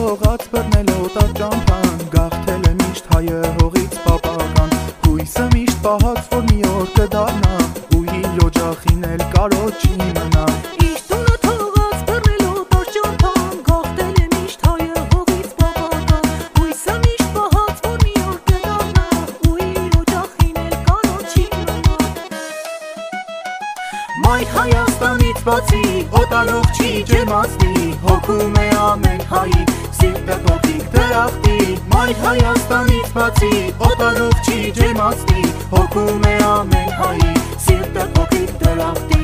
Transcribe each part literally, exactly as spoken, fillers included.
թողած բռնել օտար ճամփան, գաղթել է միշտ հայը հողից պապական, հույսը միշտ պահած որ մի օր կդառնա, ու իր օջախին էլ կարոտ չի մնա։ Իր տունը թողած բռնել օտար ճամփան, գաղթել է միշտ հայը հողից պապական, հույսը միշտ պահած որ մի օր կդառնա, ու իր օջախին էլ կարոտ չի մնա։ Մայր Հայաստանից բացի օտարող չի ջերմացնի, հոգում է ամեն հայի սիրտը փոքրիկ դրախտի։ Մայր Հայաստանից բացի օտարող չի ջերմացնի, հոգում է ամեն հայի սիրտը փոքրիկ դրախտի։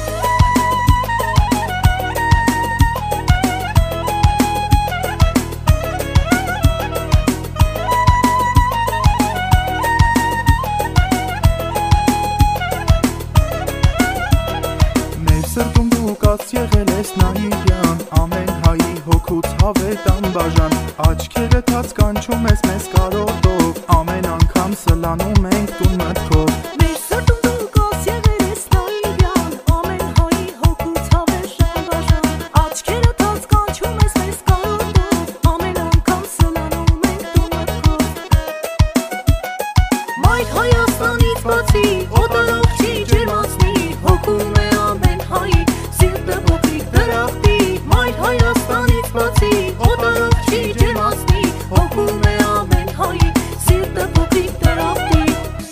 Սրտում դու կաց եղել ես նայիրյան, ամեն հայի հոգուց հավետ անբաժան, աչքերը թաց կանչում ես մեզ կարոտով, ամեն անգամ սլանում ենք տուն մտքով։ Մեր սրտում դու կաց եղել ես նայիրյան, ամեն հայի հոգուց հավետ անբաժան, աչքերը թաց կանչում ես մեզ կարոտով, ամեն անգամ սլանում ենք տուն մտքով։ Մայր Հայաստանից բացի օտարող չի ջերմացնի, հոգում է ամեն հայի սիրտը փոքրիկ դրախտի։ Մայր Հայաստանից բացի օտարող չի ջերմացնի, հոգում է ամեն հայի սիրտը փոքրիկ դրախտի։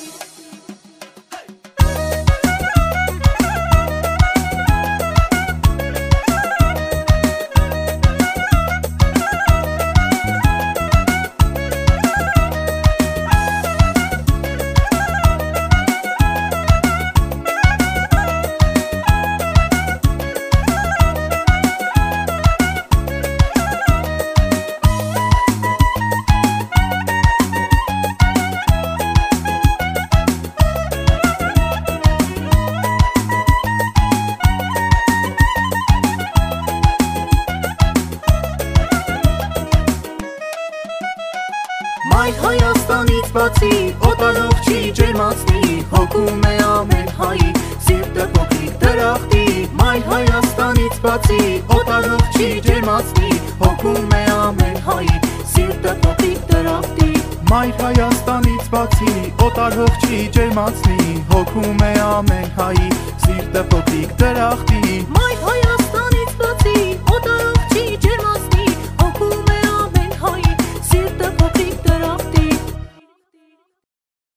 Մայր Հայաստանից բացի օտարող չի ջերմացնի, հոգում է ամեն հայի սիրտը փոքրիկ դրախտի։ Մայր Հայաստանից բացի օտարող չի ջերմացնի, հոգում է ամեն հայի սիրտը փոքրիկ դրախտի։ Մայր Հայաստանից բացի օտարող չի ջերմացնի, հոգում է ամեն հայի սիրտը փոքրիկ դրախտի։ Մայր Հայաստանից բացի օտարող չի ջերմացնի,